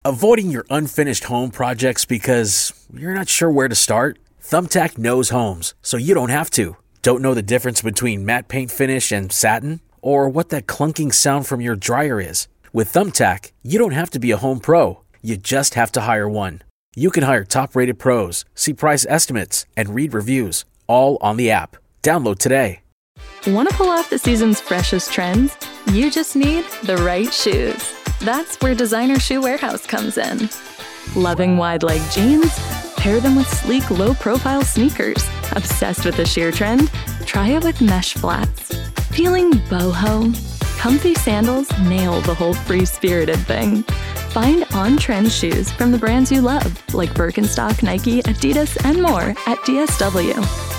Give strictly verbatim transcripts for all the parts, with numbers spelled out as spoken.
Avoiding your unfinished home projects because you're not sure where to start? Thumbtack knows homes, so you don't have to. Don't know the difference between matte paint finish and satin? Or what that clunking sound from your dryer is? With Thumbtack, you don't have to be a home pro. You just have to hire one. You can hire top-rated pros, see price estimates, and read reviews, all on the app. Download today. Want to pull off the season's freshest trends? You just need the right shoes. That's where Designer Shoe Warehouse comes in. Loving wide-leg jeans? Pair them with sleek, low-profile sneakers. Obsessed with the sheer trend? Try it with mesh flats. Feeling boho? Comfy sandals nail the whole free-spirited thing. Find on-trend shoes from the brands you love, like Birkenstock, Nike, Adidas, and more at D S W.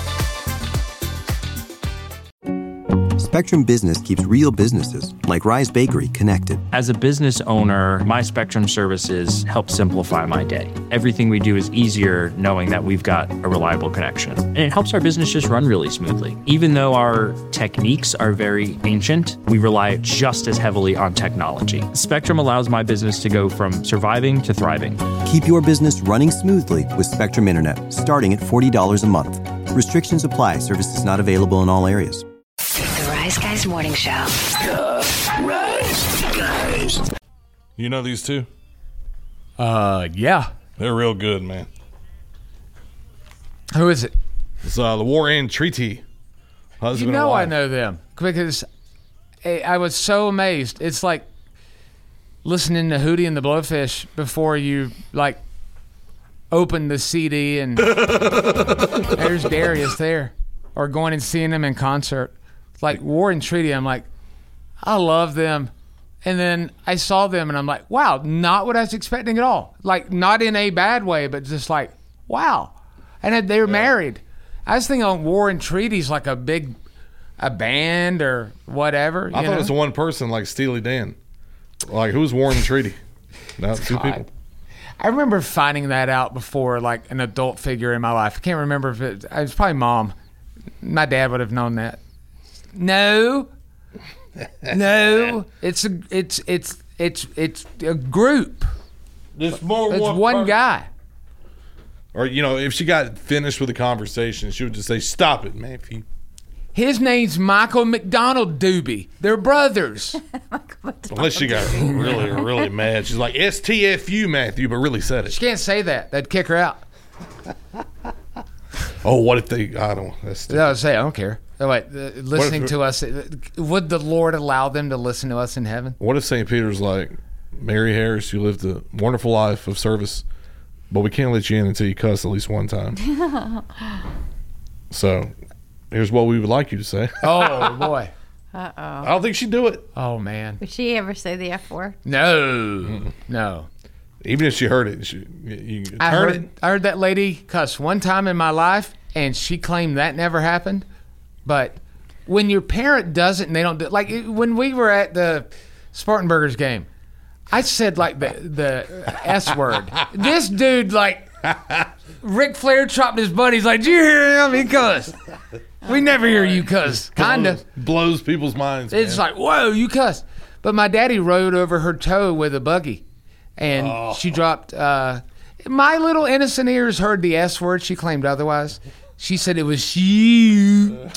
Spectrum Business keeps real businesses, like Rise Bakery, connected. As a business owner, my Spectrum services help simplify my day. Everything we do is easier knowing that we've got a reliable connection. And it helps our business just run really smoothly. Even though our techniques are very ancient, we rely just as heavily on technology. Spectrum allows my business to go from surviving to thriving. Keep your business running smoothly with Spectrum Internet, starting at forty dollars a month. Restrictions apply. Services not available in all areas. Rise Guys Morning Show. The Rise Guys. You know these two? Uh, yeah. They're real good, man. Who is it? It's uh, the War and Treaty. Husband You know and wife. I know them because I I was so amazed. It's like listening to Hootie and the Blowfish before you like open the C D and there's Darius there, or going and seeing them in concert. Like War and Treaty, I'm like, I love them. And then I saw them and I'm like, wow, not what I was expecting at all. Like, not in a bad way, but just like, wow. And they were yeah. married. I was thinking on War and Treaty's like a big, a band or whatever. I thought know? it was one person like Steely Dan. Like, who's War and Treaty? No, two God. people. I remember finding that out before, like an adult figure in my life. I can't remember if it, it was probably mom. My dad would have known that. No, no, it's a, it's, it's, it's, it's a group. There's more. It's one, one person. guy. Or, you know, if she got finished with the conversation, she would just say, "Stop it, Matthew." His name's Michael McDonald Doobie. They're brothers. Unless she got really, really mad. She's like, S T F U, Matthew, but really said it. She can't say that. That'd kick her out. Oh, what if they, I don't, that's I would say, I don't care. Oh, wait, uh, listening if, to us, would the Lord allow them to listen to us in heaven? What if Saint Peter's like, Mary Harris, you lived a wonderful life of service, but we can't let you in until you cuss at least one time. So, here's what we would like you to say. Oh, boy. Uh-oh. I don't think she'd do it. Oh, man. Would she ever say the F word? No. Mm-mm. No. Even if she heard it, she, you, you I turn heard, it. I heard that lady cuss one time in my life, and she claimed that never happened. But when your parent does it and they don't do it, like when we were at the Spartanburgers game, I said like the, the S word. This dude, like, Ric Flair chopped his buddy. He's like, did you hear him? He cussed. We never hear you cuss. Kind of. Blows people's minds, It's man. like, whoa, you cuss. But my daddy rode over her toe with a buggy. And Oh. she dropped, uh, my little innocent ears heard the S word. She claimed otherwise. She said it was shoot.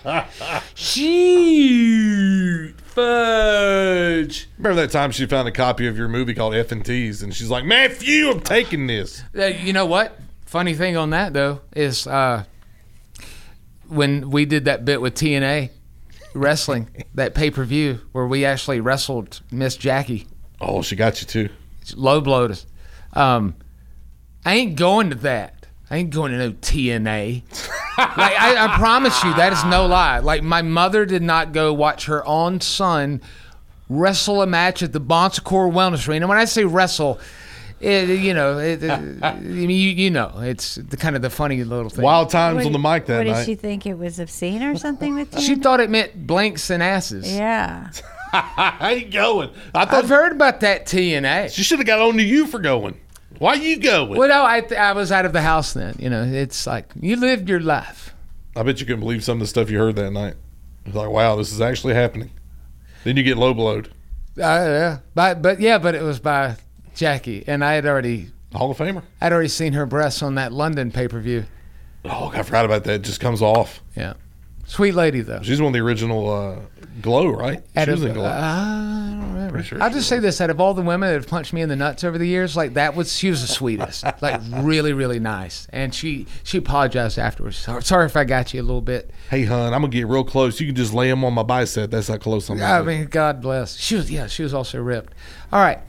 Shoot. Fudge. Remember that time she found a copy of your movie called F and T's, and she's like, Matthew, I'm taking this. Uh, you know what? Funny thing on that, though, is uh, when we did that bit with T N A wrestling, that pay-per-view where we actually wrestled Miss Jackie. Oh, she got you, too. Low blowed us. Um, I ain't going to that. I ain't going to no T N A. Like, I, I promise you, that is no lie. Like, my mother did not go watch her own son wrestle a match at the Bon Secours Wellness Arena. When I say wrestle, it, you know, it, it, I mean, you, you know, it's the kind of the funny little thing. Wild times What- on the mic that What night. did she think? It was obscene or something with you? She thought it meant blanks and asses. Yeah. I ain't going. I thought I've heard about that T N A. she should have got on to you for going. Why you going? Well, no, I, I was out of the house then. You know, it's like, you lived your life. I bet you couldn't believe some of the stuff you heard that night. It's like, wow, this is actually happening. Then you get low blowed. Uh, yeah, but, but yeah, but it was by Jackie, and I had already Hall of Famer. I'd already seen her breasts on that London pay per view. Oh, I forgot about that. It just comes off. Yeah, sweet lady though. She's one of the original uh, Glow, right? Out She was of- in Glow. uh, I don't remember. Pretty sure I'll she just say this: out of all the women that have punched me in the nuts over the years, like that was she was the sweetest, like really, really nice. And she she apologized afterwards. Sorry, sorry if I got you a little bit. Hey, hon, I'm gonna get real close. You can just lay them on my bicep. That's how close I'm. I gonna be. mean, God bless. She was yeah, she was also ripped. All right.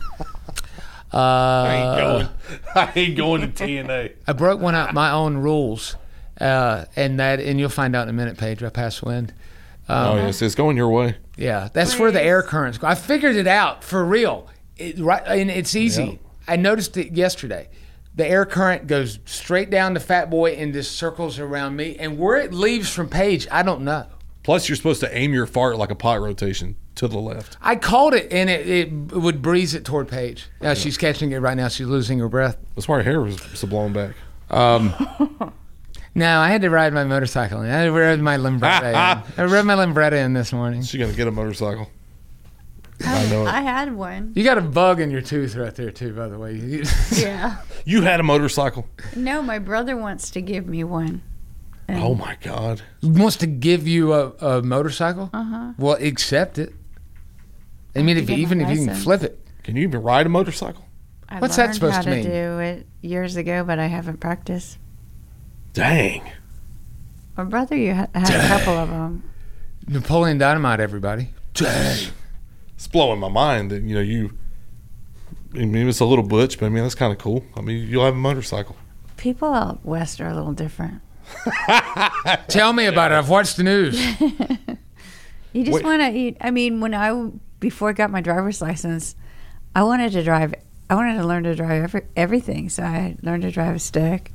Uh, I ain't going. I ain't going to T N A. I broke one out my own rules, uh, and that and you'll find out in a minute, Paige. I passed wind. Um, Oh yes, it's going your way. Yeah, that's where the air currents go. I figured it out for real. It, right, and it's easy. Yep. I noticed it yesterday. The air current goes straight down to Fat Boy and just circles around me. And where it leaves from Paige, I don't know. Plus, you're supposed to aim your fart like a pot rotation to the left. I called it, and it, it would breeze it toward Paige. Now she's catching it right now. She's losing her breath. That's why her hair was so blown back. Um, no, I had to ride my motorcycle. I had to ride my Limbretta in. I rode my Limbretta in this morning. She's gonna get a motorcycle. I, I know it. I had one. You got a bug in your tooth right there, too, by the way. You- Yeah. You had a motorcycle. No, my brother wants to give me one. And Oh my God. wants to give you a, a motorcycle? Uh-huh. Well, accept it. I mean, to if get you, my even if you can license. flip it. Can you even ride a motorcycle? I What's that learned supposed how to mean? do it years ago, but I haven't practiced. Dang. My brother, you ha- had a couple of them. Napoleon Dynamite, everybody. Dang. It's blowing my mind that you know you. I mean, it's a little butch, but I mean that's kind of cool. I mean, you'll have a motorcycle. People out west are a little different. Tell me about it. I've watched the news. You just Wait. want to eat. I mean, when I before I got my driver's license, I wanted to drive. I wanted to learn to drive every, everything. So I learned to drive a stick.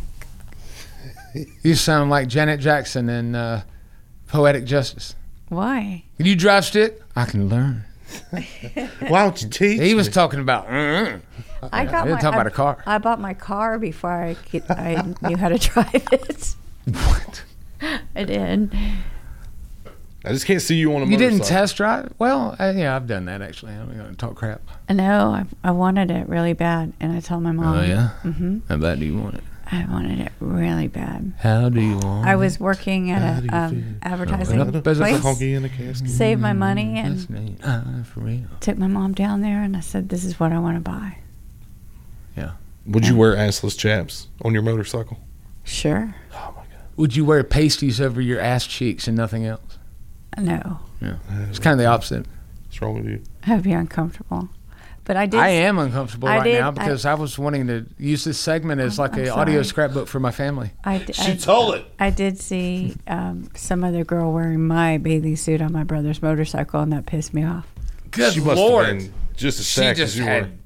You sound like Janet Jackson in uh, Poetic Justice. Why? Can you drive stick? I can learn. Why don't you teach? He was me? talking about. Mm-mm. I got He my. was talking I, about a car. I bought my car before I could, I knew how to drive it. What? I did. I just can't see you on a You motorcycle. didn't test drive? Well, uh, yeah, I've done that actually. I'm going to talk crap. No, I, I wanted it really bad, and I told my mom. Mm-hmm. How bad do you want it? I wanted it really bad. How do you want I was working How at do a you um, feel? advertising Another place. honky in a casket. Saved my money That's and neat. Ah, for real. took my mom down there, and I said, "This is what I want to buy." Yeah. Would you wear assless chaps on your motorcycle? Sure. Oh my God. Would you wear pasties over your ass cheeks and nothing else? No, Yeah. It's kind of the opposite. What's wrong with you? I'd be uncomfortable. But I did. I am uncomfortable I right did- now I- because I, was wanting to use this segment as I'm- like I'm an audio sorry. scrapbook for my family. I, d- She I- told it. I did see um, some other girl wearing my bathing suit on my brother's motorcycle, and that pissed me off. Good She must Lord. have been just as She stacked just as you had were.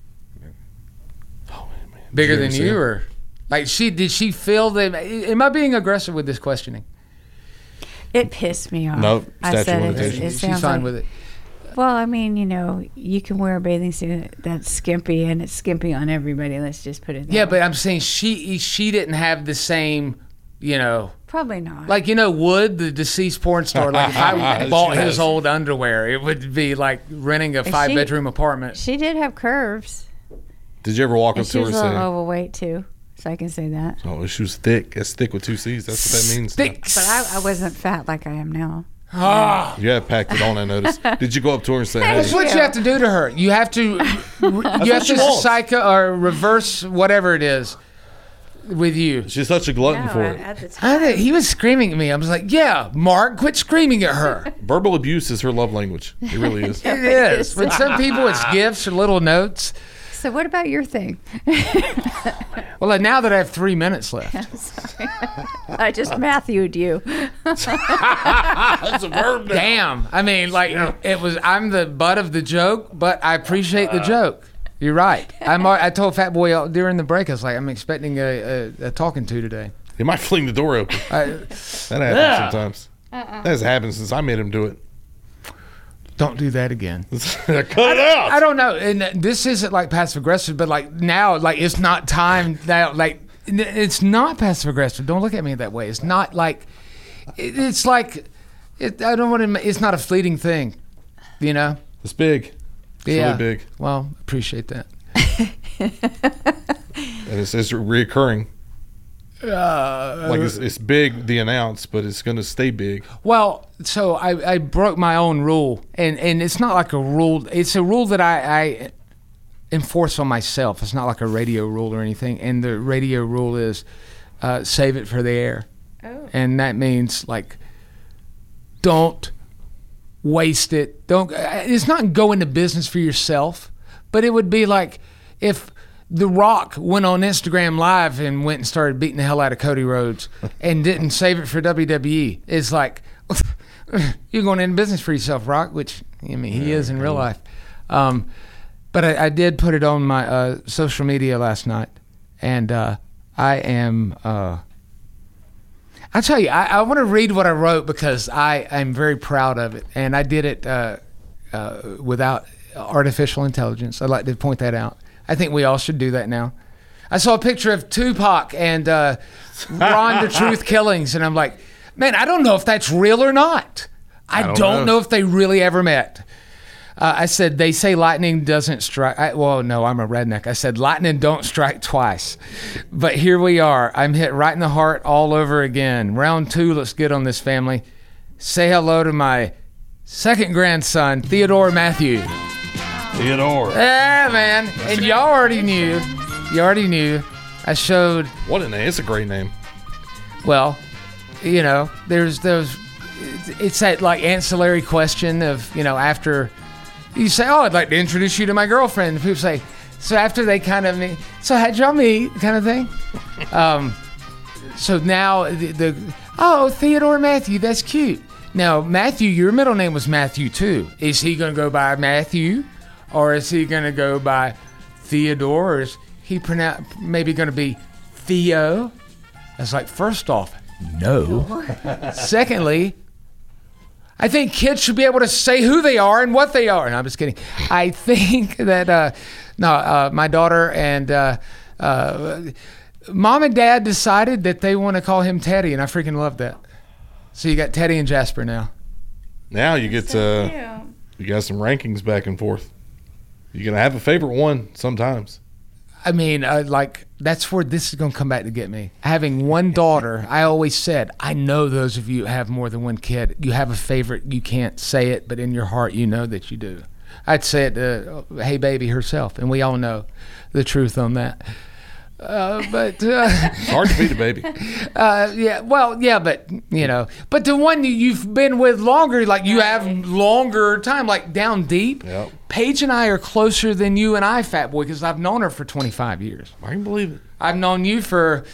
Oh man, bigger Did than ever see you, her? or like she did she feel that? Am I being aggressive with this questioning? It pissed me off. Nope, I statute said of it, limitations. it She's sounds fine like, with it. Well, I mean, you know, you can wear a bathing suit that's skimpy, and it's skimpy on everybody. Let's just put it. That Yeah, way. but I'm saying she she didn't have the same, you know, probably not. like you know Wood, the deceased porn star. Like if I bought She his has. old underwear, it would be like renting a she- five bedroom apartment. she did have curves, Did you ever walk and up she to her was and a little say, overweight too, so I can say that. "Oh, she was thick. That's thick with two C's. That's what that means." Thick. But I, I wasn't fat like I am now. Ah. You have packed it on. I noticed. Did you go up to her and say, That's "Hey"? what you have to do to her. You have to, you have she to wants. psycho or reverse whatever it is with you. She's such a glutton No, for at, it. at the I time. did- he was screaming at me. I was like, "Yeah, Mark, quit screaming at her." Verbal abuse is her love language. It really is. It is. With some people, it's gifts or little notes. So what about your thing? Well, uh, now that I have three minutes left, I just Matthewed you. That's a verb. now. damn. I mean, like it was. I'm the butt of the joke, but I appreciate the joke. You're right. I'm. I told Fat Boy uh, during the break. I was like, I'm expecting a, a, a talking to today. He might fling the door open. I, That happens sometimes. That has happened since I made him do it. don't do that again. Cut it out. I don't know, and this isn't like passive aggressive, but like now, like it's not time now. Like n- it's not passive aggressive. Don't look at me that way. It's not like it, it's like it, I don't want to. It's not a fleeting thing, you know. It's big. It's yeah. really big. Well, appreciate that. And it's, it's reoccurring. Uh, like it's, it's big, the announce, but it's going to stay big. Well, so I, I broke my own rule, and, and it's not like a rule. It's a rule that I, I enforce on myself. It's not like a radio rule or anything. And the radio rule is uh, save it for the air. Oh. And that means, like, don't waste it. Don't. It's not go into business for yourself, but it would be like if The Rock went on Instagram Live and went and started beating the hell out of Cody Rhodes and didn't save it for W W E. It's like, you're going into business for yourself, Rock, which, I mean, he is in real life. Um, but I, I did put it on my uh, social media last night, and uh, I am, uh, I'll tell you, I, I want to read what I wrote because I am very proud of it, and I did it uh, uh, without artificial intelligence. I'd like to point that out. I think we all should do that now. I saw a picture of Tupac and uh, Ron the Truth Killings, and I'm like, man, I don't know if that's real or not. I, I don't, don't know. know if they really ever met. Uh, I said, they say lightning doesn't strike. I, well, no, I'm a redneck. I said, lightning don't strike twice. But here we are. I'm hit right in the heart all over again. Round two looks good on this family. Say hello to my second grandson, Theodore Matthew. Theodore. Yeah, man. And y'all already knew. You already knew. I showed. What a name. It's a great name. Well, you know, there's those. It's that like ancillary question of, you know, after you say, oh, I'd like to introduce you to my girlfriend. And people say, so after they kind of meet, so how'd y'all meet kind of thing. um, so now the, the, oh, Theodore Matthew, that's cute. Now, Matthew, your middle name was Matthew too. Is he going to go by Matthew? Or is he going to go by Theodore? Or is he pronoun- maybe going to be Theo? It's like, first off, no. Secondly, I think kids should be able to say who they are and what they are. And I'm just kidding. I think that, uh, no, uh, my daughter and uh, uh, mom and dad decided that they want to call him Teddy, and I freaking love that. So you got Teddy and Jasper now. Now you get to, uh, you got some rankings back and forth. You're going to have a favorite one sometimes. I mean, uh, like, that's where this is going to come back to get me. Having one daughter, I always said, I know those of you who have more than one kid, you have a favorite, you can't say it, but in your heart you know that you do. I'd say it to Hey Baby herself, and we all know the truth on that. Uh, but uh, it's hard to beat a baby. Uh, yeah, well, yeah, but you know, but the one you've been with longer, like you have longer time, like down deep. Yep. Paige and I are closer than you and I, Fat Boy, because I've known her for twenty-five years. I can believe it. I've known you for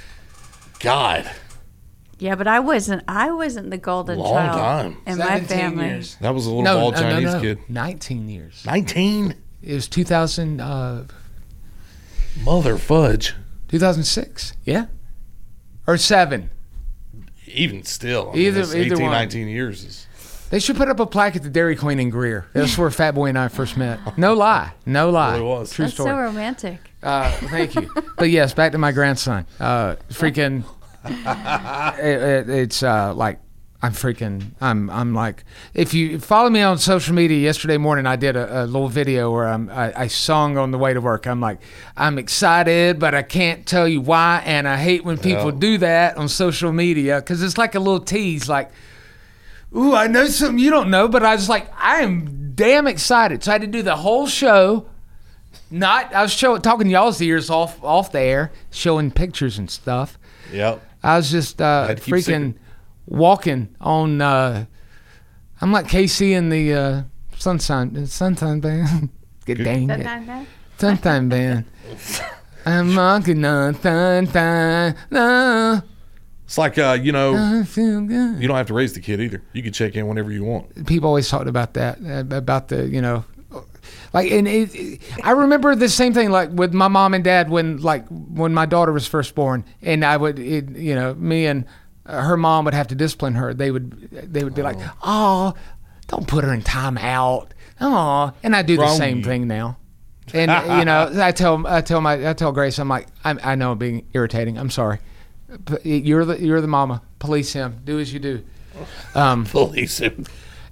God. Yeah, but I wasn't. I wasn't the golden Long child time. in my family. Years. That was a little no, bald no, Chinese no, no. kid. Nineteen years. Nineteen. It was two thousand. Uh, Mother fudge. two thousand six, yeah, or seven. Even still, I either mean, either eighteen, one. nineteen years is. They should put up a plaque at the Dairy Queen in Greer. That's where Fat Boy and I first met. No lie, no lie. It really was. True That's story. so romantic. Uh, thank you. But yes, back to my grandson. Uh, freaking, it, it, it's uh, like. I'm freaking, I'm I'm like, if you follow me on social media, yesterday morning I did a, a little video where I'm, I, I sung on the way to work. I'm like, I'm excited, but I can't tell you why, and I hate when people Yeah. do that on social media, because it's like a little tease, like, ooh, I know something you don't know, but I was like, I am damn excited. So I had to do the whole show, not, I was show, talking y'all's ears off, off the air, showing pictures and stuff. Yep. I was just uh, had to keep freaking... secret. walking on uh I'm like K C in the uh Sunshine Sunshine Band. Get dang it. Sunshine Band. I'm walking on Sunshine. No. It's like uh, you know, I feel good. you don't have to raise the kid either. You can check in whenever you want. People always talked about that, about the, you know, like, and it, it, I remember the same thing, like with my mom and dad when, like, when my daughter was first born, and I would, it, you know, me and Uh, her mom would have to discipline her. They would they would be like, oh, don't put her in timeout. Oh, and I do the Wrong. same thing now. And you know, I tell I tell my I tell Grace, I'm like, I, I know I'm being irritating. I'm sorry. But you're the you're the mama. Police him. Do as you do. Um, Police him.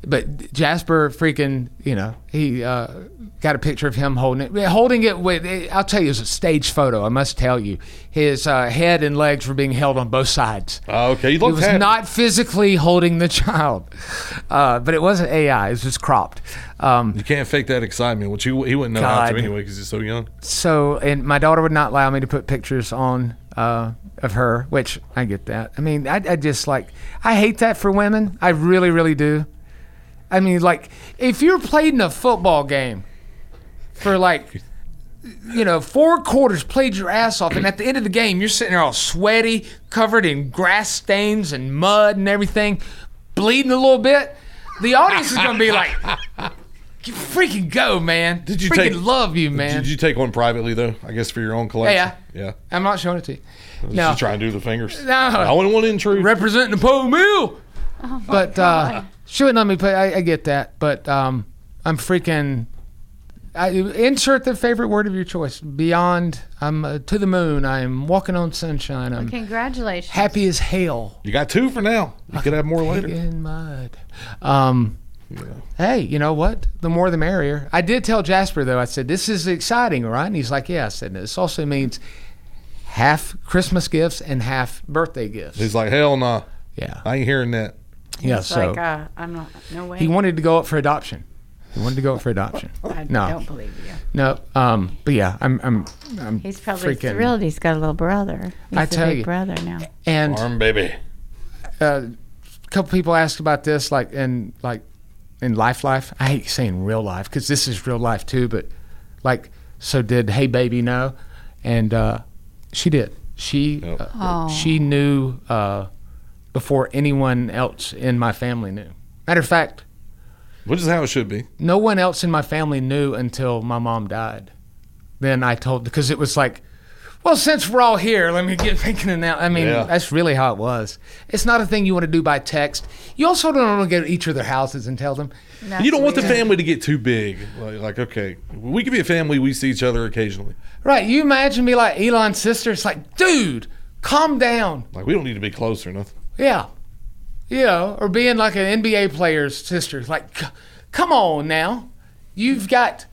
But Jasper freaking, you know, he uh, got a picture of him holding it. Holding it with, I'll tell you, it was a staged photo, I must tell you. His uh, head and legs were being held on both sides. Oh, okay. You He looked was happy. not physically holding the child. Uh, but it wasn't A I, it was just cropped. Um, You can't fake that excitement, which he, he wouldn't know how God. to anyway because he's so young. so, and my daughter would not allow me to put pictures on uh, of her, which I get that. I mean, I, I just like, I hate that for women. I really, really do. I mean, like, if you're played in a football game for like, you know, four quarters, played your ass off, and at the end of the game, you're sitting there all sweaty, covered in grass stains and mud and everything, bleeding a little bit, the audience is going to be like, you freaking go, man. Did you freaking take- love you, man. Did you take one privately, though? I guess for your own collection? Yeah, Yeah. I'm not showing it to you. Just No. try and do the fingers. No. I wouldn't want to intrude. Representing the Po Mill. But uh, she wouldn't let me play. I, I get that. But um, I'm freaking. I, insert the favorite word of your choice. Beyond. I'm uh, to the moon. I'm walking on sunshine. I'm Congratulations. happy as hell. You got two for now. You could have more later. In mud. Um, Hey, you know what? The more the merrier. I did tell Jasper, though, I said, this is exciting, right? And he's like, yeah. I said, this also means half Christmas gifts and half birthday gifts. He's like, hell nah. Yeah. I ain't hearing that. Yeah, It's so like, uh, I'm not, no way. he wanted to go up for adoption. He wanted to go up for adoption. I no. don't believe you. No, um, but yeah, I'm, I'm, I'm He's probably freaking, thrilled he's got a little brother. He's I a tell big you. brother now. And Arm baby. uh, a couple people asked about this, like in like in life, life. I hate saying real life because this is real life too. But like, so did Hey Baby know? And uh, she did. She Yep. uh, Oh. she knew uh, before anyone else in my family knew. Matter of fact, Which is how it should be. no one else in my family knew until my mom died. Then I told, because it was like, well, since we're all here, let me get making an announcement. I mean, Yeah. that's really how it was. It's not a thing you want to do by text. You also don't want to go to each of their houses and tell them. That's You don't want the weird. family to get too big. Like, like, okay, we could be a family. We see each other occasionally. Right. You imagine me like Elon's sister. It's like, dude, calm down. Like, we don't need to be close or nothing. Yeah. You know, or being like an N B A player's sister. It's like, c- come on now. You've got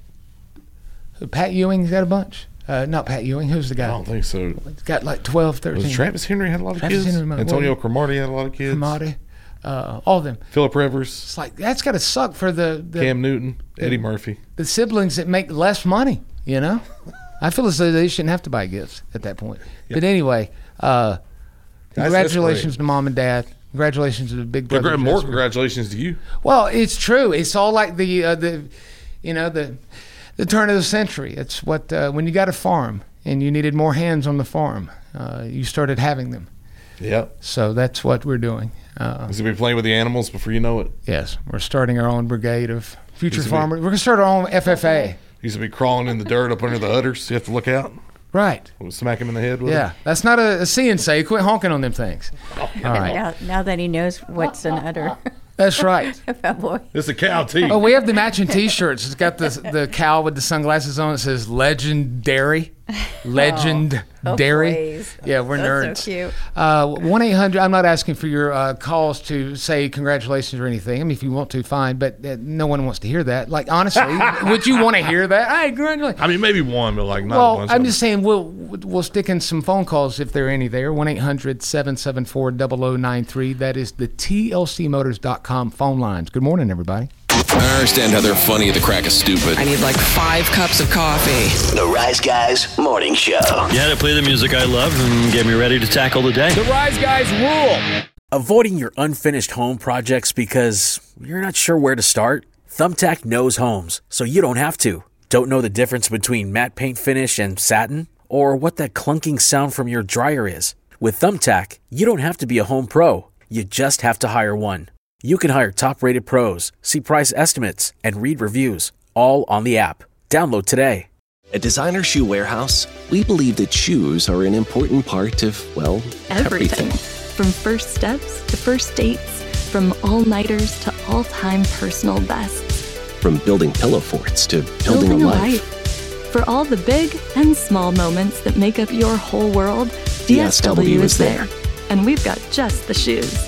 Pat Ewing's got a bunch. Uh, not Pat Ewing. Who's the guy? I don't think so. He's got like twelve, thirteen. Was Travis Henry had a lot of Travis kids? Henry, my- Antonio well, Cromartie had a lot of kids. Cromartie, uh, all of them. Philip Rivers, It's like, that's got to suck for the, the, Cam Newton, Eddie Murphy. the siblings that make less money, you know? I feel as though they shouldn't have to buy gifts at that point. But anyway, uh, that's congratulations great. to mom and dad. Congratulations to the big brother. More Jasper. congratulations to you. Well, it's true. It's all like the uh, the, you know, the the turn of the century. It's what uh, when you got a farm and you needed more hands on the farm, uh, you started having them. Yep. So that's what we're doing. Uh, He's gonna be playing with the animals before you know it. yes, we're starting our own brigade of future Used to be- farmers. We're gonna start our own F F A. He's gonna be crawling in the dirt up under the udders. You have to look out. Right. We'll smack him in the head with Yeah, it. that's not a, a see and say. Quit honking on them things. All right, Now, now that he knows what's an udder. that's right. Oh, boy. It's a cow teeth. Oh, we have the matching T-shirts. It's got the the cow with the sunglasses on. It says "Legendary." Legendary. Oh, please. Yeah, we're That's nerds. so cute. Uh, one eight hundred. I'm not asking for your uh, calls to say congratulations or anything. I mean, if you want to, fine. But uh, no one wants to hear that. Like, honestly, would you want to hear that? Hey, congratulations. I mean, maybe one, but like not a Well, bunch. I'm of just saying we'll we'll stick in some phone calls if there are any there. one eight hundred seven seven four zero zero nine three. That is the T L C motors dot com phone lines. Good morning, everybody. I understand how they're funny at the crack of stupid. I need like five cups of coffee. The Rise Guys Morning Show. You had to play the music I love and get me ready to tackle the day. The Rise Guys rule. Avoiding your unfinished home projects because you're not sure where to start? Thumbtack knows homes, so you don't have to. Don't know the difference between matte paint finish and satin? Or what that clunking sound from your dryer is? With Thumbtack, you don't have to be a home pro. You just have to hire one. You can hire top-rated pros, see price estimates, and read reviews, all on the app. Download today. At Designer Shoe Warehouse, we believe that shoes are an important part of, well, Everything. everything. From first steps to first dates, from all-nighters to all-time personal bests. From building pillow forts to building, a life. For all the big and small moments that make up your whole world, D S W is there. And we've got just the shoes.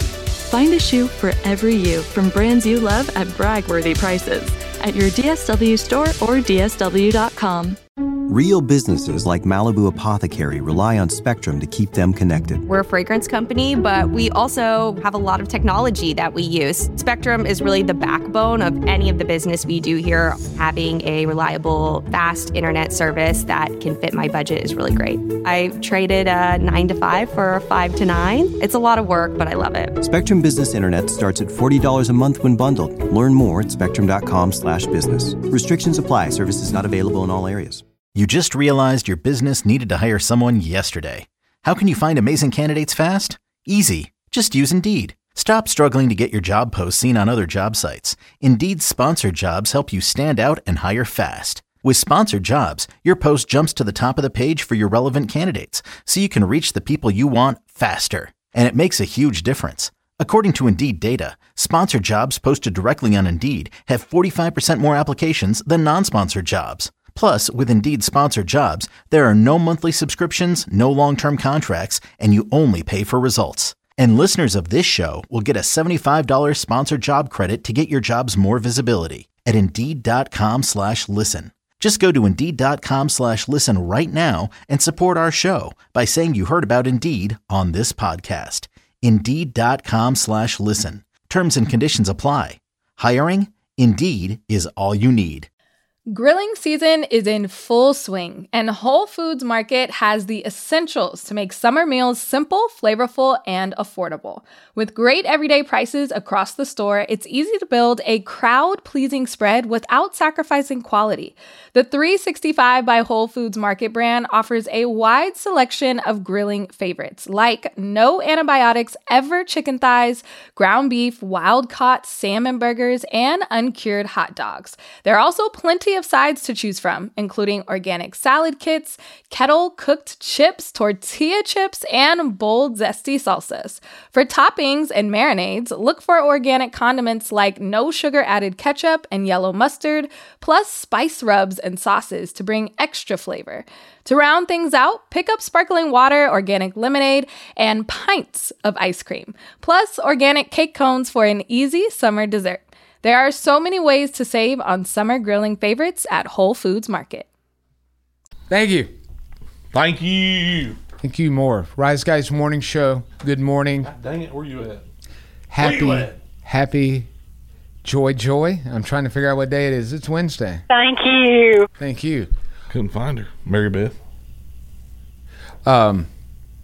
Find a shoe for every you from brands you love at brag-worthy prices at your D S W store or D S W dot com. Real businesses like Malibu Apothecary rely on Spectrum to keep them connected. We're a fragrance company, but we also have a lot of technology that we use. Spectrum is really the backbone of any of the business we do here. Having a reliable, fast internet service that can fit my budget is really great. I traded a nine to five for a five to nine. It's a lot of work, but I love it. Spectrum Business Internet starts at forty dollars a month when bundled. Learn more at spectrum.com slash business. Restrictions apply. Services not available in all areas. You just realized your business needed to hire someone yesterday. How can you find amazing candidates fast? Easy. Just use Indeed. Stop struggling to get your job posts seen on other job sites. Indeed's sponsored jobs help you stand out and hire fast. With sponsored jobs, your post jumps to the top of the page for your relevant candidates, so you can reach the people you want faster. And it makes a huge difference. According to Indeed data, sponsored jobs posted directly on Indeed have forty-five percent more applications than non-sponsored jobs. Plus, with Indeed sponsored jobs, there are no monthly subscriptions, no long-term contracts, and you only pay for results. And listeners of this show will get a seventy-five dollars sponsored job credit to get your jobs more visibility at Indeed.com slash listen. Just go to Indeed.com slash listen right now and support our show by saying you heard about Indeed on this podcast. Indeed.com slash listen. Terms and conditions apply. Hiring? Indeed is all you need. Grilling season is in full swing, and Whole Foods Market has the essentials to make summer meals simple, flavorful, and affordable. With great everyday prices across the store, it's easy to build a crowd-pleasing spread without sacrificing quality. The three sixty-five by Whole Foods Market brand offers a wide selection of grilling favorites, like no antibiotics ever chicken thighs, ground beef, wild-caught salmon burgers, and uncured hot dogs. There are also plenty of sides to choose from, including organic salad kits, kettle-cooked chips, tortilla chips, and bold, zesty salsas. For toppings and marinades, look for organic condiments like no-sugar-added ketchup and yellow mustard, plus spice rubs and sauces to bring extra flavor. To round things out, pick up sparkling water, organic lemonade, and pints of ice cream, plus organic cake cones for an easy summer dessert. There are so many ways to save on summer grilling favorites at Whole Foods Market. Thank you. Thank you. Thank you more. Rise Guys Morning Show. Good morning. God dang it, where you at? Happy, where you at? happy, joy, joy. I'm trying to figure out what day it is. It's Wednesday. Thank you. Thank you. Couldn't find her. Mary Beth. Um,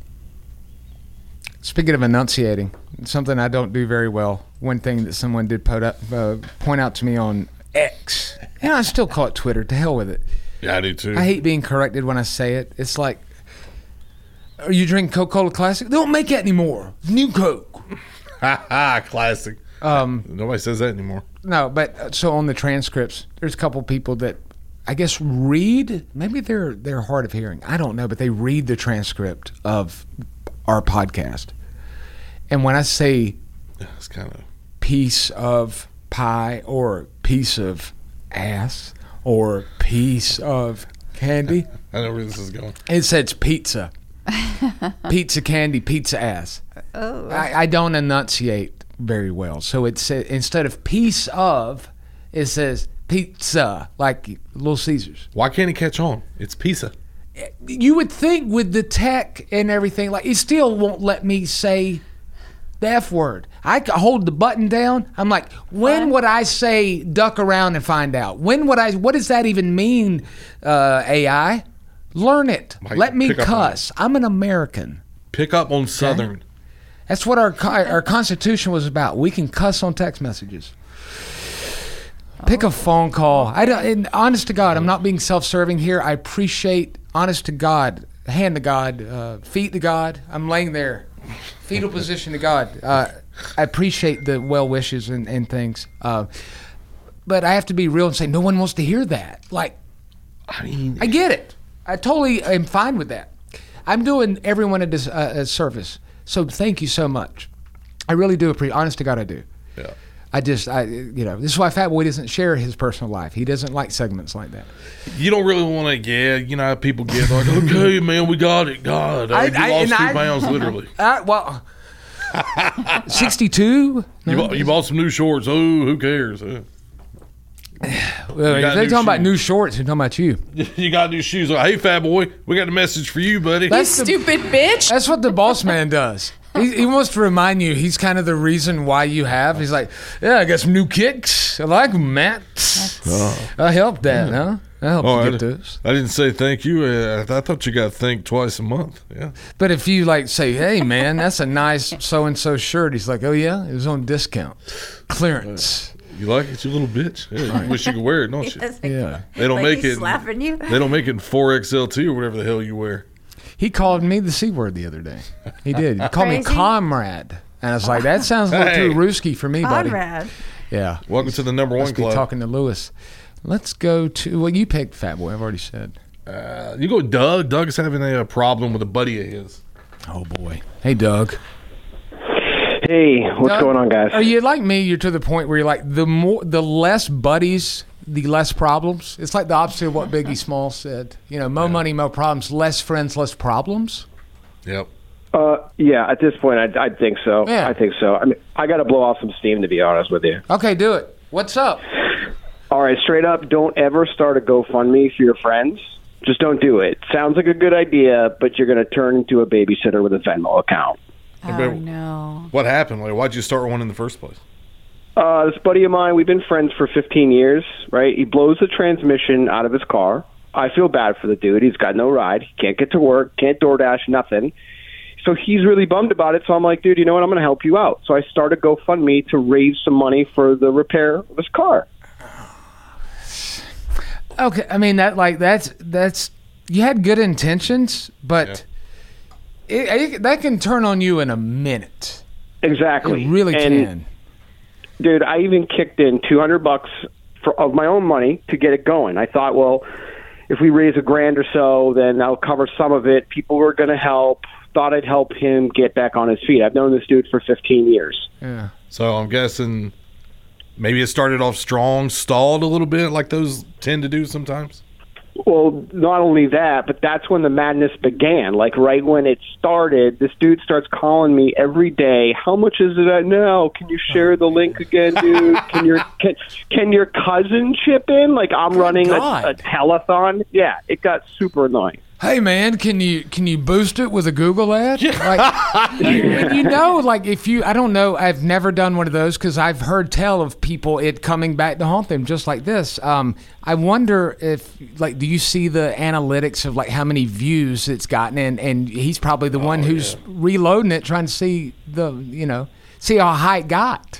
speaking of enunciating, something I don't do very well. One thing that someone did put up, uh, point out to me on X, and I still call it Twitter. To hell with it. Yeah, I do too. I hate being corrected when I say it. It's like, are you drinking Coca-Cola Classic? They don't make that anymore. New Coke. Ha ha, classic. Um, Nobody says that anymore. No, but uh, so on the transcripts, there's a couple people that I guess read. Maybe they're they're hard of hearing. I don't know, but they read the transcript of our podcast. And when I say it's kind of piece of pie or piece of ass or piece of candy, I know where this is going. It says pizza, pizza candy, pizza ass. Oh, I, I don't enunciate very well, so it's uh, instead of piece of, it says pizza, like Little Caesars. Why can't it catch on? It's pizza. You would think with the tech and everything, like it still won't let me say the F word. I hold the button down. I'm like, when would I say duck around and find out? When would I, what does that even mean, uh, A I? Learn it. Mike, let me pick up cuss. I'm an American. Pick up on Southern. That's what our our Constitution was about. We can cuss on text messages. Pick a phone call. I don't, and honest to God, I'm not being self-serving here. I appreciate, honest to God, hand to God, uh, feet to God. I'm laying there, fetal position to God. Uh, I appreciate the well wishes and, and things. Uh, but I have to be real and say, no one wants to hear that. Like, I mean, I get it. I totally am fine with that. I'm doing everyone a, dis- uh, a service. So thank you so much. I really do appreciate, honest to God, I do. Yeah. I just, I, you know, this is why Fat Boy doesn't share his personal life. He doesn't like segments like that. You don't really want to get, you know, how people get like, okay, man, we got it. God, I, I- you I- lost and two I- pounds, literally. I, well, sixty-two? You, bought, you bought some new shorts. Oh, who cares? Uh, well, if they're talking about new shorts, they're talking about you. You got new shoes. Like, hey, fat boy, we got a message for you, buddy. You stupid bitch. That's what the boss man does. He, he wants to remind you he's kind of the reason why you have. He's like, yeah, I got some new kicks. I like them, Matt. Oh. I helped that, yeah. huh? I helped oh, you I get d- those. I didn't say thank you. I, I thought you got thanked twice a month. Yeah. But if you like say, hey, man, that's a nice so-and-so shirt. He's like, oh, yeah? It was on discount. Clearance. You like it, you little bitch? Yeah, you wish you could wear it, don't you? Like, yeah. They don't like make he's it. slapping you. They don't make it in four X L T or whatever the hell you wear. He called me the C word the other day. He did. He called Crazy? me comrade. And I was like, that sounds a little Hey. too risky for me, buddy. Conrad. Yeah. Welcome to the number one Must be club. talking to Lewis. Let's go to, well, you picked Fat Boy. I've already said. Uh, you go with Doug. Doug's having a, a problem with a buddy of his. Oh, boy. Hey, Doug. Hey, what's Doug, going on, guys? Are you like me? You're to the point where you're like, the more, the less buddies, the less problems. It's like the opposite of what Biggie Smalls said. You know, more money, more problems. Less friends, less problems. Yep. Uh, yeah, at this point, I, I think so. Yeah. I think so. I mean, I got to blow off some steam, to be honest with you. Okay, do it. What's up? All right, straight up, don't ever start a GoFundMe for your friends. Just don't do it. Sounds like a good idea, but you're going to turn into a babysitter with a Venmo account. Oh, no. What happened? Like, why'd you start one in the first place? Uh, this buddy of mine, we've been friends for fifteen years, right? He blows the transmission out of his car. I feel bad for the dude. He's got no ride. He can't get to work, can't DoorDash, nothing. So he's really bummed about it. So I'm like, dude, you know what? I'm going to help you out. So I started GoFundMe to raise some money for the repair of his car. Okay, I mean that like that's that's you had good intentions, but yeah. it, it, that can turn on you in a minute. Exactly, it really and, can. Dude, I even kicked in two hundred bucks for, of my own money to get it going. I thought, well, if we raise a grand or so, then I'll cover some of it. People were going to help. Thought I'd help him get back on his feet. I've known this dude for fifteen years. Yeah. So I'm guessing maybe it started off strong, stalled a little bit, like those tend to do sometimes. Well, not only that, but that's when the madness began. Like right when it started, this dude starts calling me every day. How much is it at now? Can you share the link again, dude? Can your can, can your cousin chip in? Like I'm running a, a telethon. Yeah, it got super annoying. Hey man, can you can you boost it with a Google ad? Like, you, you know, like if you, I don't know, I've never done one of those because I've heard tell of people it coming back to haunt them just like this. Um, I wonder if, like, do you see the analytics of like how many views it's gotten? And and he's probably the oh, one who's yeah. reloading it, trying to see the, you know, see how high it got.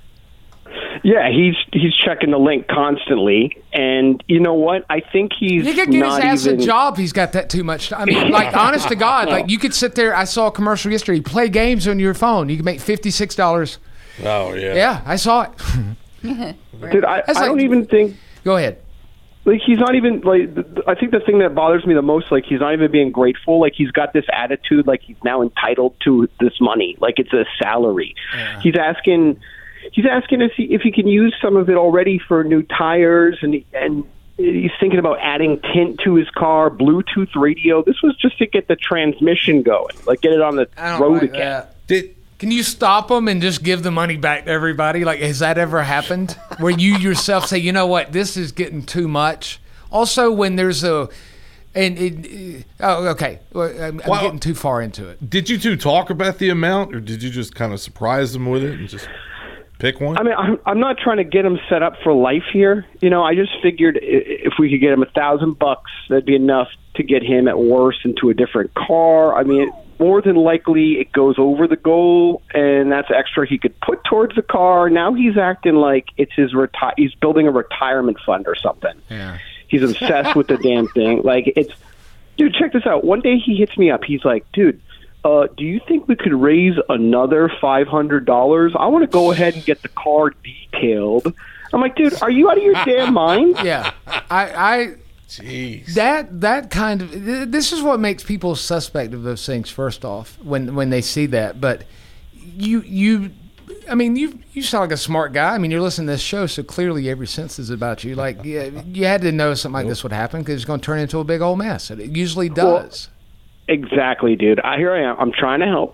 Yeah, he's he's checking the link constantly, and you know what? I think he's he could get not his ass even... a job. He's got that too much. I mean, like honest to God, like you could sit there. I saw a commercial yesterday. Play games on your phone. You can make fifty six dollars. Oh yeah. Yeah, I saw it. Dude, I, I like, don't even think. Go ahead. Like he's not even like. I think the thing that bothers me the most, like he's not even being grateful. Like he's got this attitude, like he's now entitled to this money, like it's a salary. Yeah. He's asking. He's asking if he if he can use some of it already for new tires, and he, and he's thinking about adding tint to his car, Bluetooth radio. This was just to get the transmission going, like get it on the road like again. Did, can you stop them and just give the money back to everybody? Like, has that ever happened where you yourself say, you know what, this is getting too much? Also, when there's a And it, oh, okay. I'm, I'm well, getting too far into it. Did you two talk about the amount, or did you just kind of surprise them with it and just pick one? I mean, I'm, I'm not trying to get him set up for life here. You know, I just figured if we could get him a thousand bucks, that'd be enough to get him at worst into a different car. I mean, more than likely it goes over the goal, and that's extra he could put towards the car. Now he's acting like it's his reti- he's building a retirement fund or something. Yeah. He's obsessed with the damn thing. Like, it's, dude, check this out. One day he hits me up. He's like, dude, uh, do you think we could raise another five hundred dollars? I want to go ahead and get the car detailed. I'm like, dude, are you out of your damn mind? Yeah. I, I, Jeez. That, that kind of, this is what makes people suspect of those things, first off, when, when they see that. But you, you, I mean, you you sound like a smart guy. I mean, you're listening to this show, so clearly every sense is about you. Like, yeah, you had to know something like this would happen because it's going to turn into a big old mess. And it usually does. Well, exactly, dude. I, here I am. I'm trying to help.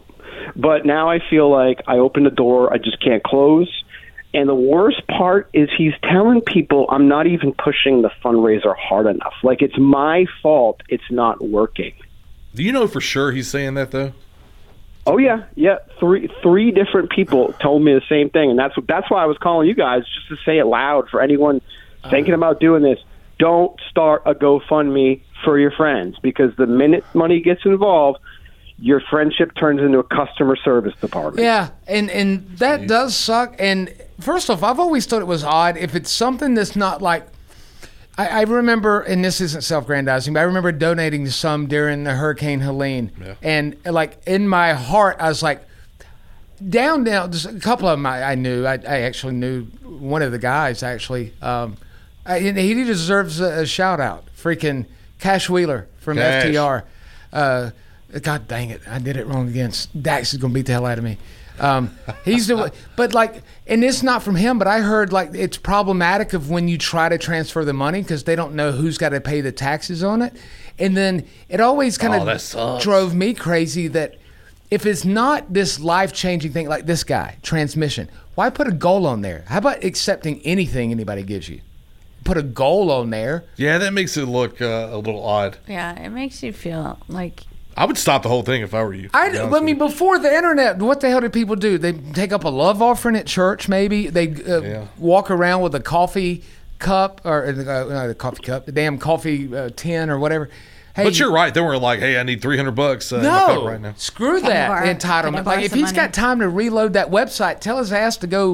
But now I feel like I opened the door, I just can't close. And the worst part is he's telling people I'm not even pushing the fundraiser hard enough. Like, it's my fault it's not working. Do you know for sure he's saying that, though? Oh, yeah. Yeah. Three three different people told me the same thing. And that's that's why I was calling you guys, just to say it loud for anyone uh, thinking about doing this. Don't start a GoFundMe for your friends, because the minute money gets involved, your friendship turns into a customer service department. Yeah, and, and that Jeez. does suck. And first off, I've always thought it was odd if it's something that's not like, I, I remember, and this isn't self-grandizing, but I remember donating to some during the Hurricane Helene. Yeah. And like in my heart, I was like, down, down, just a couple of them I, I knew. I, I actually knew one of the guys, actually. Um, I, he deserves a, a shout out. Freaking Cash Wheeler from Cash. F T R. Uh, God dang it, I did it wrong again. Dax is going to beat the hell out of me. Um, he's the, but like, and it's not from him, but I heard like it's problematic of when you try to transfer the money because they don't know who's got to pay the taxes on it. And then it always kind of oh, drove me crazy that if it's not this life-changing thing like this guy, transmission, why put a goal on there? How about accepting anything anybody gives you? Put a goal on there. Yeah, that makes it look uh, a little odd. Yeah, it makes you feel like... I would stop the whole thing if I were you. I, I mean, before the internet, what the hell did people do? They take up a love offering at church, maybe. They uh, yeah. walk around with a coffee cup, or uh, not a coffee cup, the damn coffee uh, tin or whatever. Hey, but you're right. They weren't like, hey, I need three hundred bucks uh, in my cup right now. Screw that entitlement. Like, if he's money. got time to reload that website, tell his ass to go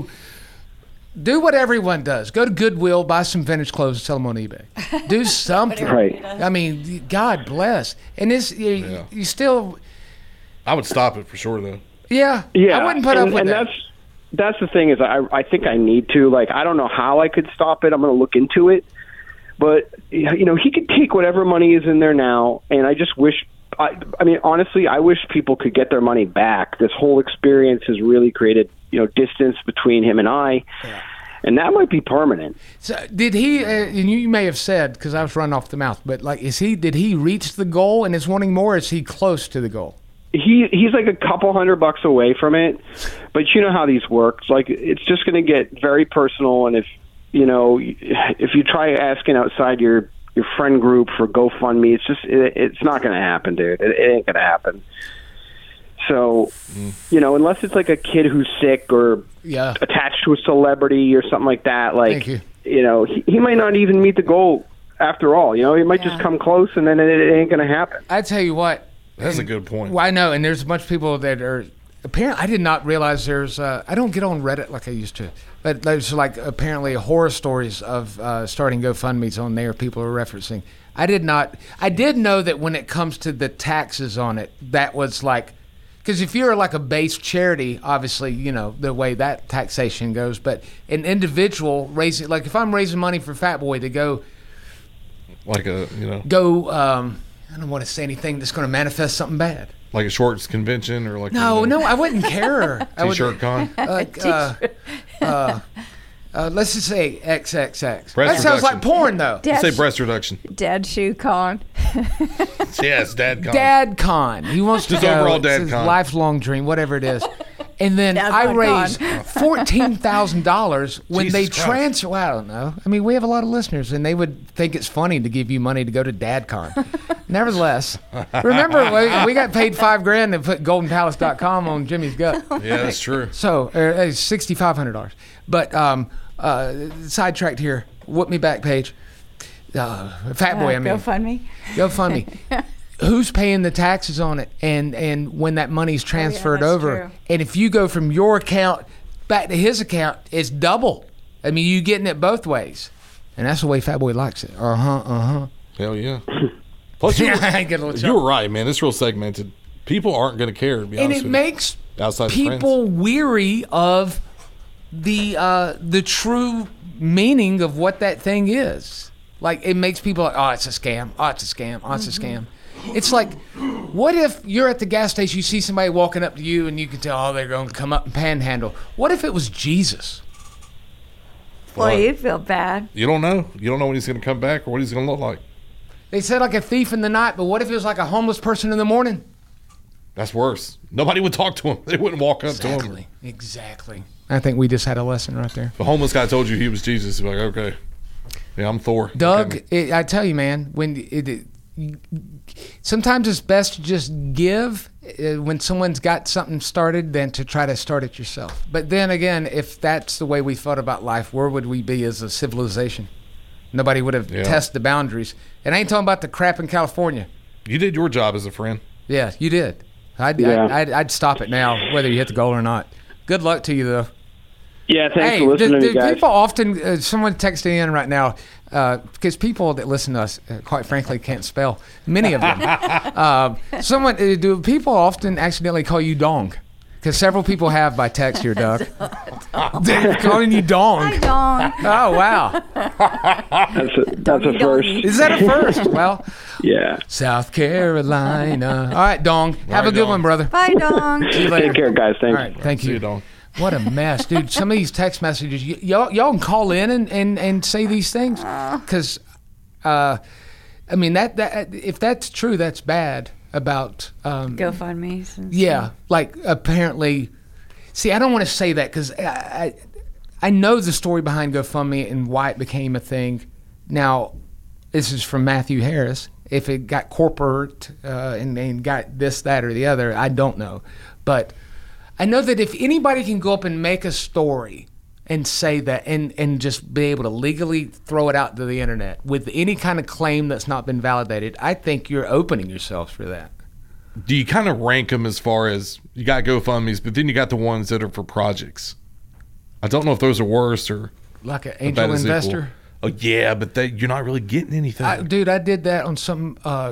do what everyone does. Go to Goodwill, buy some vintage clothes, and sell them on eBay. Do something. Right. I mean, God bless. And this, you, yeah. you still... I would stop it for sure, though. Yeah. Yeah. I wouldn't put and, up with and that. That's, that's the thing is I, I think I need to. Like, I don't know how I could stop it. I'm going to look into it. But, you know, he could take whatever money is in there now, and I just wish... I, I mean, honestly, I wish people could get their money back. This whole experience has really created, you know, distance between him and I, yeah. and that might be permanent. So, did he? Uh, and you may have said, because I was running off the mouth, but like, is he? Did he reach the goal and is wanting more? Or is he close to the goal? He he's like a couple hundred bucks away from it, but you know how these work. Like, it's just going to get very personal, and if you know, if you try asking outside your your friend group for GoFundMe, it's just it, it's not going to happen, dude. It, it ain't going to happen. So, mm. you know, unless it's like a kid who's sick or yeah. attached to a celebrity or something like that, like, Thank you. you know, he, he might not even meet the goal after all. You know, he might yeah. just come close and then it, it ain't going to happen. I tell you what. That's and, a good point. Well, I know, and there's a bunch of people that are, apparently, I did not realize there's, uh, I don't get on Reddit like I used to, but there's like apparently horror stories of uh, starting GoFundMes on there people are referencing. I did not, I did know that when it comes to the taxes on it, that was like, because if you're like a base charity, obviously, you know, the way that taxation goes, but an individual raising, like if I'm raising money for Fat Boy to go, like a, you know, go, um, I don't want to say anything that's going to manifest something bad. Like a Schwartz convention or like no, you know, no, I wouldn't care. T-shirt con. Like, uh, uh, uh, let's just say X X X. Breast that sounds reduction. like porn, though. Dad say breast reduction. Dad shoe con. Yes, Dad con. Dad con. He wants to just go. overall Dad it's his con. Lifelong dream, whatever it is. And then Dad I raise fourteen thousand dollars when Jesus they Christ. transfer. Well, I don't know. I mean, we have a lot of listeners, and they would think it's funny to give you money to go to DadCon. Nevertheless, remember, we, we got paid five grand to put golden palace dot com on Jimmy's gut. Yeah, that's true. So, uh, six thousand five hundred dollars. But um, uh, sidetracked here. Whoop me back page. Uh, Fat Boy, uh, I mean. GoFundMe. GoFundMe. Who's paying the taxes on it, and and when that money's transferred oh, yeah, over, true. and if you go from your account back to his account, it's double. I mean, you getting it both ways, and that's the way Fat Boy likes it. Uh huh. Uh huh. Hell yeah. Plus, you were, Get a little you were right, man. It's real segmented. People aren't going to care. To be and honest it with makes you. Outside people friends. weary of the uh, the true meaning of what that thing is. Like, it makes people like, oh, it's a scam. Oh, it's a scam. Oh, it's mm-hmm. a scam. It's like, what if you're at the gas station, you see somebody walking up to you, and you can tell, oh, they're going to come up and panhandle. What if it was Jesus? Well, well, you'd feel bad. You don't know. You don't know when he's going to come back or what he's going to look like. They said like a thief in the night, but what if it was like a homeless person in the morning? That's worse. Nobody would talk to him. They wouldn't walk up exactly. to him. Exactly. I think we just had a lesson right there. The homeless guy told you he was Jesus. You're like, okay. Yeah, I'm Thor. Doug, okay. it, I tell you, man, when it, it, sometimes it's best to just give uh, when someone's got something started than to try to start it yourself. But then again, if that's the way we thought about life, where would we be as a civilization? Nobody would have Yeah. tested the boundaries. And I ain't talking about the crap in California. You did your job as a friend. Yeah, you did. I'd, Yeah. I'd, I'd, I'd stop it now, whether you hit the goal or not. Good luck to you, though. Yeah, thanks hey, for listening the, to the me, guys. people often, uh, someone texting in right now, uh, because people that listen to us, uh, quite frankly, can't spell. Many of them. uh, someone, uh, do people often accidentally call you dong? Because several people have by text here, Doug. They're calling you dong. Hi, Dong. Oh, wow. That's a, that's a first. Is that a first? Well, Yeah. South Carolina. All right, Dong. Have right, a good Dong. one, brother. Bye, Dong. See you later. Take care, guys. All Thanks. right, thank See you. you, Dong. What a mess, dude. Some of these text messages, y- y'all, y'all can call in and, and, and say these things. Because, uh, I mean, that, that if that's true, that's bad about... Um, GoFundMe. and yeah, stuff. like apparently... See, I don't want to say that because I, I, I know the story behind GoFundMe and why it became a thing. Now, this is from Matthew Harris. If it got corporate uh, and, and got this, that, or the other, I don't know. But I know that if anybody can go up and make a story and say that and, and just be able to legally throw it out to the internet with any kind of claim that's not been validated, I think you're opening yourselves for that. Do you kind of rank them as far as you got GoFundMe's, but then you got the ones that are for projects? I don't know if those are worse or Like an about angel as investor? equal. Oh yeah, but they, you're not really getting anything. I, dude, I did that on some uh,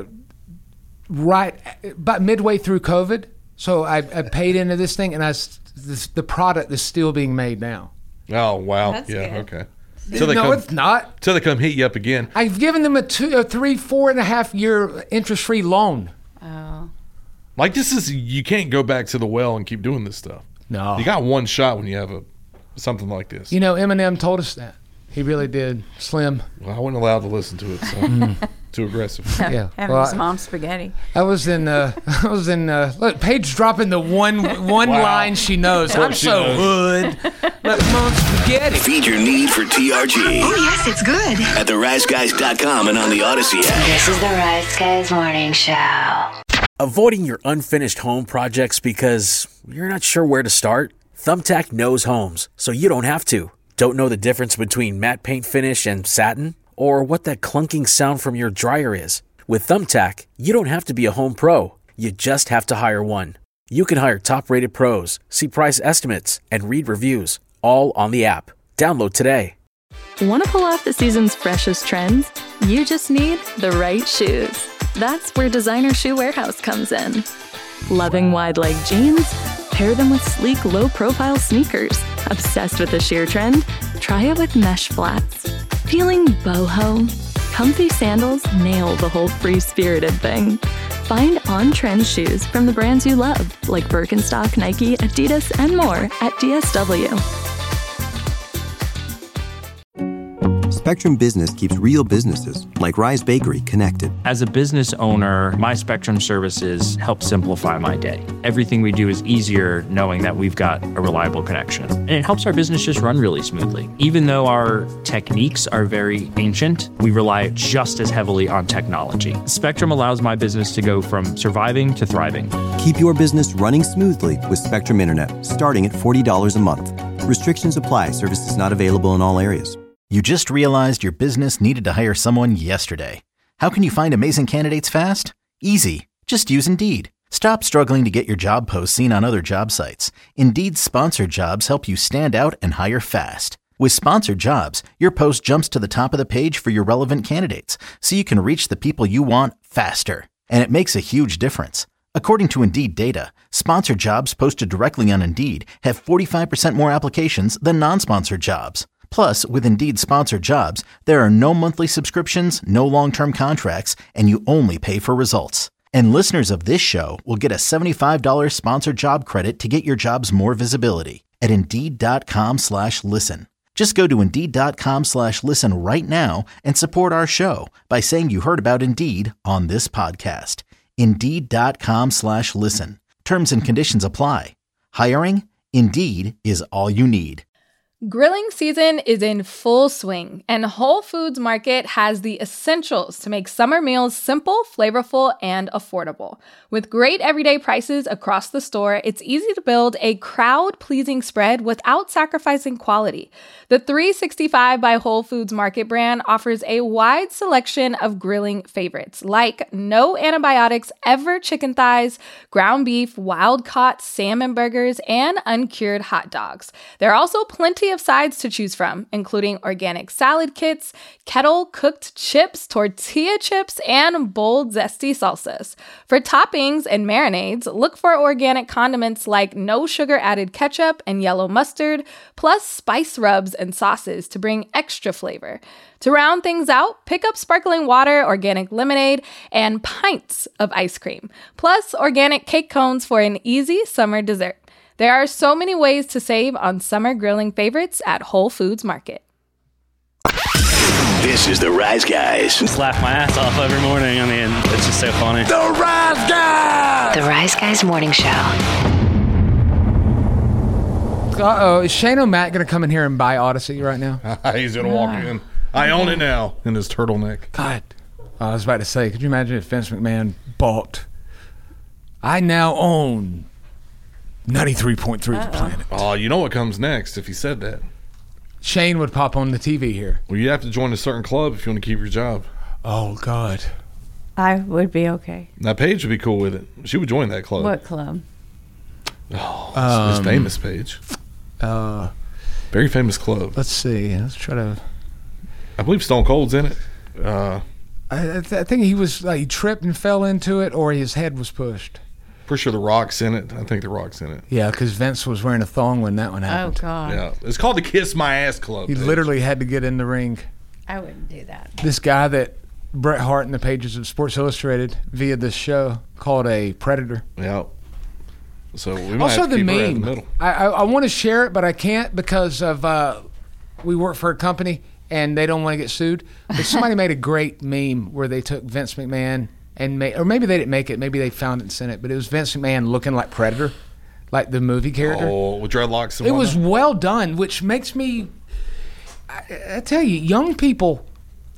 right about midway through COVID. So I, I paid into this thing, and I s- this, the product is still being made now. oh wow, That's yeah, good. okay. no, come, it's not. Till they come hit you up again. I've given them a two, a three, four and a half year interest-free loan. Oh. Like this is you can't go back to the well and keep doing this stuff. No, You got one shot when you have a something like this. you know, Eminem told us that. He really did. Slim. Well, I wasn't allowed to listen to it, so too aggressive. Yeah. Having Well, his mom's spaghetti. I was in. Uh, I was in. Uh, look, Paige dropping the one one Wow. line she knows. What I'm she so knows. good. Look, mom's spaghetti. Feed your need for T R G Oh, yes, it's good. at the rise guys dot com and on the Odyssey app. This is the Rise Guys Morning Show. Avoiding your unfinished home projects because you're not sure where to start? Thumbtack knows homes, so you don't have to. Don't know the difference between matte paint finish and satin? Or what that clunking sound from your dryer is? With Thumbtack, you don't have to be a home pro. You just have to hire one. You can hire top-rated pros, see price estimates, and read reviews, all on the app. Download today. Want to pull off the season's freshest trends? You just need the right shoes. That's where Designer Shoe Warehouse comes in. Loving wide leg jeans? Pair them with sleek, low-profile sneakers. Obsessed with the sheer trend? Try it with mesh flats. Feeling boho? Comfy sandals nail the whole free-spirited thing. Find on-trend shoes from the brands you love, like Birkenstock, Nike, Adidas, and more at D S W. Spectrum Business keeps real businesses, like Rise Bakery, connected. As a business owner, my Spectrum services help simplify my day. Everything we do is easier knowing that we've got a reliable connection. And it helps our business just run really smoothly. Even though our techniques are very ancient, we rely just as heavily on technology. Spectrum allows my business to go from surviving to thriving. Keep your business running smoothly with Spectrum Internet, starting at forty dollars a month. Restrictions apply. Services not available in all areas. You just realized your business needed to hire someone yesterday. How can you find amazing candidates fast? Easy. Just use Indeed. Stop struggling to get your job posts seen on other job sites. Indeed's sponsored jobs help you stand out and hire fast. With sponsored jobs, your post jumps to the top of the page for your relevant candidates, so you can reach the people you want faster. And it makes a huge difference. According to Indeed data, sponsored jobs posted directly on Indeed have forty-five percent more applications than non-sponsored jobs. Plus, with Indeed sponsored jobs, there are no monthly subscriptions, no long-term contracts, and you only pay for results. And listeners of this show will get a seventy-five dollars sponsored job credit to get your jobs more visibility at Indeed.com slash listen. Just go to Indeed.com slash listen right now and support our show by saying you heard about Indeed on this podcast. Indeed.com slash listen. Terms and conditions apply. Hiring? Indeed is all you need. Grilling season is in full swing, and Whole Foods Market has the essentials to make summer meals simple, flavorful, and affordable. With great everyday prices across the store, it's easy to build a crowd-pleasing spread without sacrificing quality. The three sixty-five by Whole Foods Market brand offers a wide selection of grilling favorites, like no antibiotics ever chicken thighs, ground beef, wild-caught salmon burgers, and uncured hot dogs. There are also plenty of sides to choose from, including organic salad kits, kettle-cooked chips, tortilla chips, and bold, zesty salsas. For toppings and marinades, look for organic condiments like no sugar-added ketchup and yellow mustard, plus spice rubs and sauces to bring extra flavor. To round things out, pick up sparkling water, organic lemonade, and pints of ice cream, plus organic cake cones for an easy summer dessert. There are so many ways to save on summer grilling favorites at Whole Foods Market. This is the Rise Guys. Just laugh my ass off every morning. I mean, it's just so funny. The Rise Guys! The Rise Guys Morning Show. Uh-oh, is Shane O'Mac going to come in here and buy Odyssey right now? He's going to walk in. I own it now. In his turtleneck. God. I was about to say, could you imagine if Vince McMahon bought, I now own ninety-three point three The Planet. Oh, you know what comes next if he said that? Shane would pop on the T V here. Well, you have to join a certain club if you want to keep your job. Oh, God. I would be okay. Now, Paige would be cool with it. She would join that club. What club? Oh, it's Um, this famous Paige. Uh, Very famous club. let's see. Let's try to. I believe Stone Cold's in it. Uh, I, I, th- I think he was like he tripped and fell into it, or his head was pushed. Pretty sure The Rock's in it. I think The Rock's in it. Yeah, because Vince was wearing a thong when that one happened. Oh, God. Yeah, it's called the Kiss My Ass Club. He Paige. literally had to get in the ring. I wouldn't do that. This guy that Bret Hart in the pages of Sports Illustrated via this show called a predator. Yeah. So we might Also have to the keep her in the meme. middle. I, I, I want to share it, but I can't because of uh, we work for a company and they don't want to get sued. But somebody made a great meme where they took Vince McMahon and made, or maybe they didn't make it. Maybe they found it and sent it. But it was Vince McMahon looking like Predator, like the movie character. Oh, with dreadlocks and It was whatnot? well done, which makes me. I, I tell you, young people.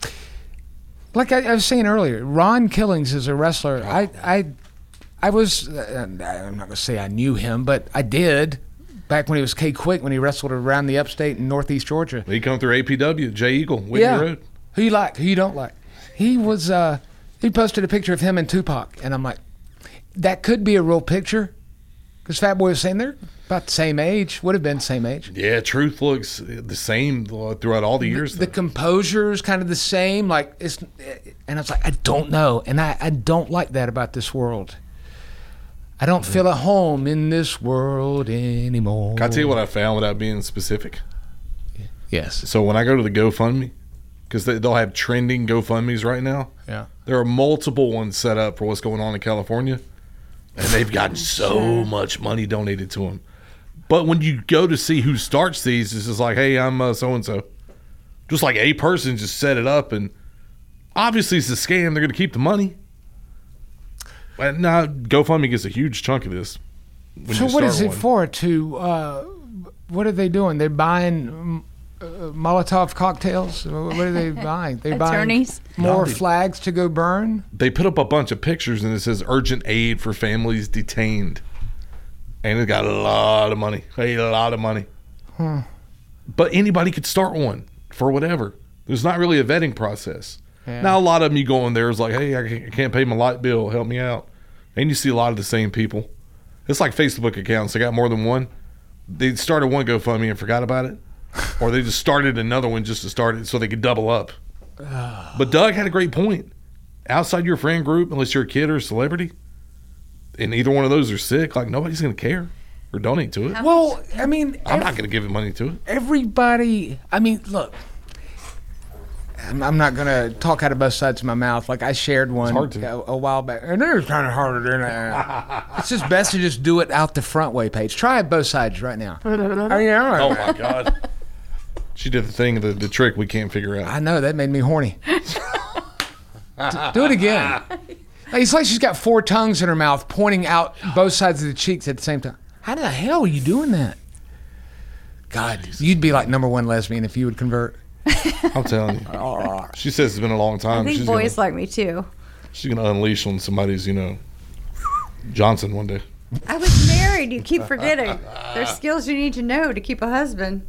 Like I, I was saying earlier, Ron Killings is a wrestler. I, I, I was. Uh, I'm not going to say I knew him, but I did back when he was K Quick when he wrestled around the upstate in Northeast Georgia. He come through A P W, Jay Eagle, Whitney yeah. Road. Who you like? Who you don't like? He was. Uh, he posted a picture of him and Tupac, and I'm like, that could be a real picture, because Fat Boy was saying they're about the same age. Would have been the same age. Yeah, Truth looks the same throughout all the years. The, the composure is kind of the same. Like it's, and I was like, I don't know, and I, I don't like that about this world. I don't feel at home in this world anymore. Can I tell you what I found without being specific? Yes. So when I go to the GoFundMe, because they, they'll have trending GoFundMes right now. Yeah. There are multiple ones set up for what's going on in California, and they've gotten so much money donated to them. But when you go to see who starts these, it's just like, hey, I'm uh, so-and-so. Just like a person just set it up, and obviously it's a scam. They're going to keep the money. And now GoFundMe gets a huge chunk of this. when So you what start is it one. for? To uh, what are they doing? They're buying um, uh, Molotov cocktails. What are they buying? They're Attorneys? buying more No, they- flags to go burn. They put up a bunch of pictures, and it says urgent aid for families detained. And it got a lot of money. A lot of money. Hmm. But anybody could start one for whatever. There's not really a vetting process. Yeah. Now, a lot of them you go in there is like, hey, I can't- I can't pay my light bill. Help me out. And you see a lot of the same people. It's like Facebook accounts. They got more than one. They started one GoFundMe and forgot about it. Or they just started another one just to start it so they could double up. But Doug had a great point. Outside your friend group, unless you're a kid or a celebrity, and either one of those are sick, like nobody's going to care or donate to it. Well, I mean, I'm not going to give it money to it. everybody. I mean, look. I'm, I'm not gonna talk out of both sides of my mouth. Like I shared one hard to. a, a while back, and it was kind of harder than that. It's just best to just do it out the front way, Paige. Try it both sides right now. Oh, yeah, all right. Oh, my God. She did the thing, the, the trick we can't figure out. I know that made me horny. D- do it again. It's like she's got four tongues in her mouth pointing out both sides of the cheeks at the same time. How the hell are you doing that? God, you'd be like number one lesbian if you would convert. I'm telling you. She says it's been a long time. I think she's boys gonna, like me too. She's going to unleash on somebody's, you know, Johnson one day. I was married. You keep forgetting. There's skills you need to know to keep a husband.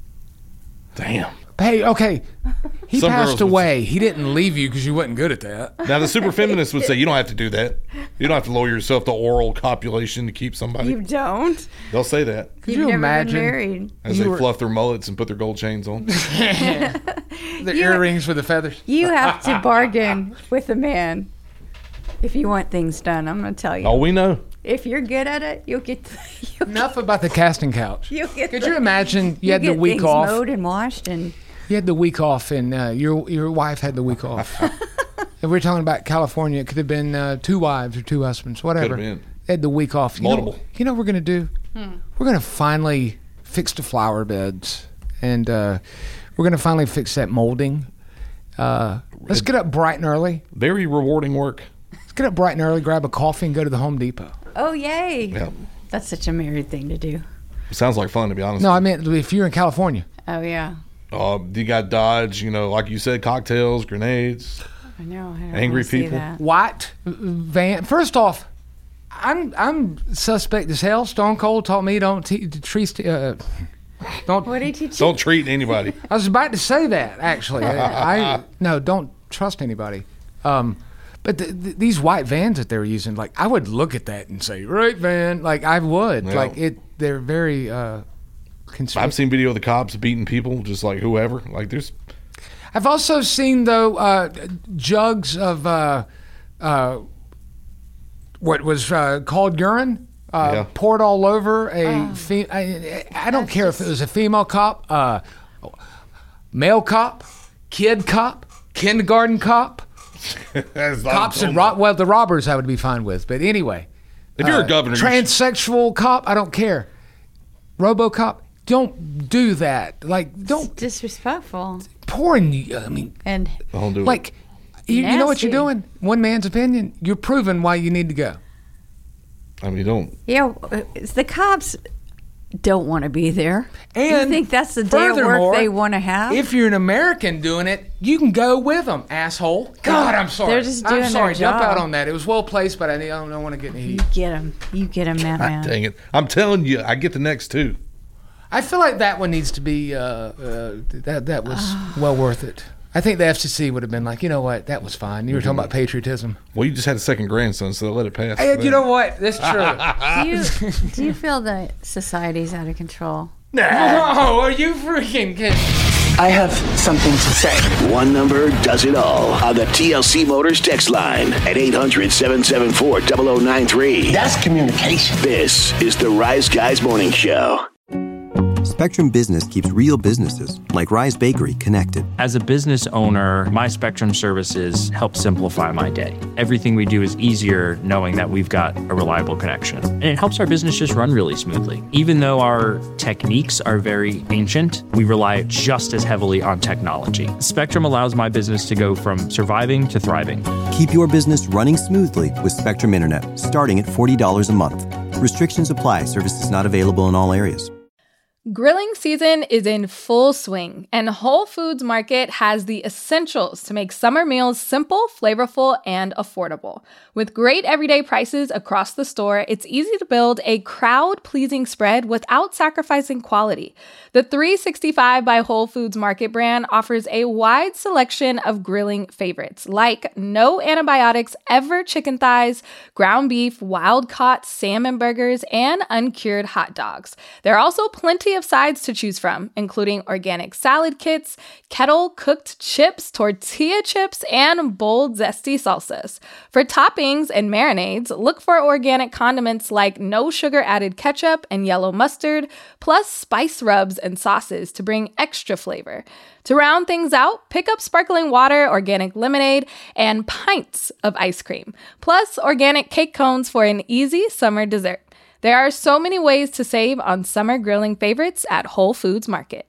Damn. Hey, okay. He Some passed girls would away. He didn't leave you because you wasn't good at that. Now, the super feminists would say you don't have to do that. You don't have to lower yourself to oral copulation to keep somebody. You don't. They'll say that. Could You've you never imagine? been married. As You they were- fluff their mullets and put their gold chains on. The You- earrings with the feathers. You have to bargain with a man if you want things done. I'm going to tell you. Oh, we know. If you're good at it, you'll get. You'll Enough about the casting couch. You'll get Could the- you imagine you you'll had the get week things off? mowed and washed, and You had the week off, and uh, your your wife had the week off. If we're talking about California, it could have been uh, two wives or two husbands, whatever. Could have been. They had the week off. You Multiple. Know, you know what we're going to do? Hmm. We're going to finally fix the flower beds, and uh, we're going to finally fix that molding. Uh, let's get up bright and early. Very rewarding work. Let's get up bright and early, grab a coffee, and go to the Home Depot. oh yay! Yeah. That's such a married thing to do. Sounds like fun, to be honest. No, I meant if you're in California. Oh yeah, Uh, you got Dodge, you know, like you said, cocktails, grenades. I know. I don't Angry wanna see people. that. White van. First off, I'm I'm suspect as hell. Stone Cold taught me don't te- treat. Uh, don't. What did he teach you? Don't treat anybody. I was about to say that actually. I, I no, don't trust anybody. Um, but the, the, these white vans that they're using, like I would look at that and say, right van, like I would, Yeah. like it. They're very. Uh, conspic- I've seen video of the cops beating people, just like whoever. Like there's, I've also seen though uh, jugs of uh, uh, what was uh, called urine uh, Yeah. poured all over a. Fe- I, I don't care if it was a female cop, uh, male cop, kid cop, kindergarten cop, cops and ro- well the robbers I would be fine with, but anyway. If you're a uh, governor, you should- transsexual cop, I don't care. RoboCop, don't do that. Like, don't Disrespectful pouring. I mean, and don't do it. like, you, you know what you're Nasty. doing? One man's opinion. You're proving why you need to go. I mean, don't. yeah, it's the cops don't want to be there. And you think that's the day of furthermore, work they want to have? If you're an American doing it, you can go with them, asshole. God, I'm sorry. They're just doing I'm sorry. their Jump out job. on that. It was well placed, but I, I don't want to get in the heat. you get him, you get him, that God man. dang it! I'm telling you, I get the next two. I feel like that one needs to be. Uh, uh, that that was well worth it. I think the F C C would have been like, you know what, that was fine. You were talking about patriotism. Well, you just had a second grandson, so let it pass. Hey, you know what? That's true. Do you do you feel that society's out of control? No, are you freaking kidding? I have something to say. One number does it all on the T L C Motors text line at eight hundred, seven seven four, zero zero nine three. That's communication. This is the Rise Guys Morning Show. Spectrum Business keeps real businesses, like Rise Bakery, connected. As a business owner, my Spectrum services help simplify my day. Everything we do is easier knowing that we've got a reliable connection. And it helps our business just run really smoothly. Even though our techniques are very ancient, we rely just as heavily on technology. Spectrum allows my business to go from surviving to thriving. Keep your business running smoothly with Spectrum Internet, starting at forty dollars a month. Restrictions apply. Services not available in all areas. Grilling season is in full swing, and Whole Foods Market has the essentials to make summer meals simple, flavorful, and affordable. With great everyday prices across the store, it's easy to build a crowd-pleasing spread without sacrificing quality. The three sixty-five by Whole Foods Market brand offers a wide selection of grilling favorites, like no antibiotics ever chicken thighs, ground beef, wild-caught salmon burgers, and uncured hot dogs. There are also plenty of sides to choose from, including organic salad kits, kettle-cooked chips, tortilla chips, and bold, zesty salsas. For toppings and marinades, look for organic condiments like no sugar-added ketchup and yellow mustard, plus spice rubs and sauces to bring extra flavor. To round things out, pick up sparkling water, organic lemonade, and pints of ice cream, plus organic cake cones for an easy summer dessert. There are so many ways to save on summer grilling favorites at Whole Foods Market.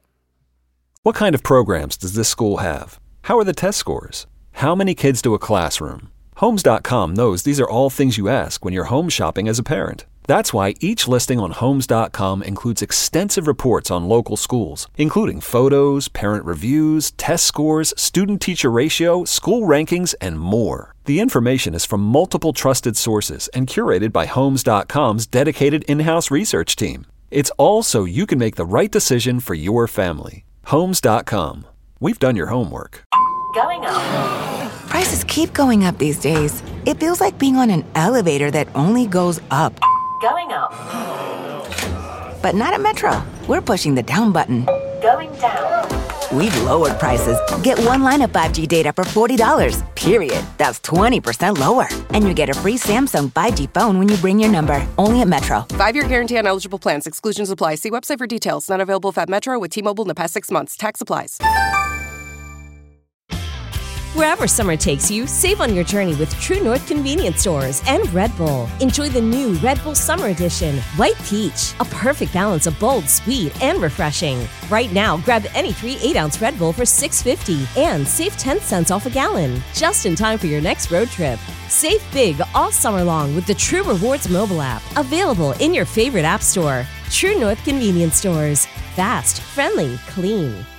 What kind of programs does this school have? How are the test scores? How many kids to a classroom? Homes dot com knows these are all things you ask when you're home shopping as a parent. That's why each listing on Homes dot com includes extensive reports on local schools, including photos, parent reviews, test scores, student-teacher ratio, school rankings, and more. The information is from multiple trusted sources and curated by Homes dot com's dedicated in-house research team. It's all so you can make the right decision for your family. Homes dot com. We've done your homework. Going up. Prices keep going up these days. It feels like being on an elevator that only goes up. Going up. But not at Metro. We're pushing the down button. Going down. We've lowered prices. Get one line of five G data for forty dollars. Period. That's twenty percent lower. And you get a free Samsung five G phone when you bring your number. Only at Metro. Five-year guarantee on eligible plans. Exclusions apply. See website for details. Not available at Metro with T-Mobile in the past six months. Tax applies. Wherever summer takes you, save on your journey with True North Convenience Stores and Red Bull. Enjoy the new Red Bull Summer Edition, White Peach, a perfect balance of bold, sweet, and refreshing. Right now, grab any three eight-ounce Red Bull for six fifty and save ten cents off a gallon, just in time for your next road trip. Save big all summer long with the True Rewards mobile app, available in your favorite app store. True North Convenience Stores. Fast, friendly, clean.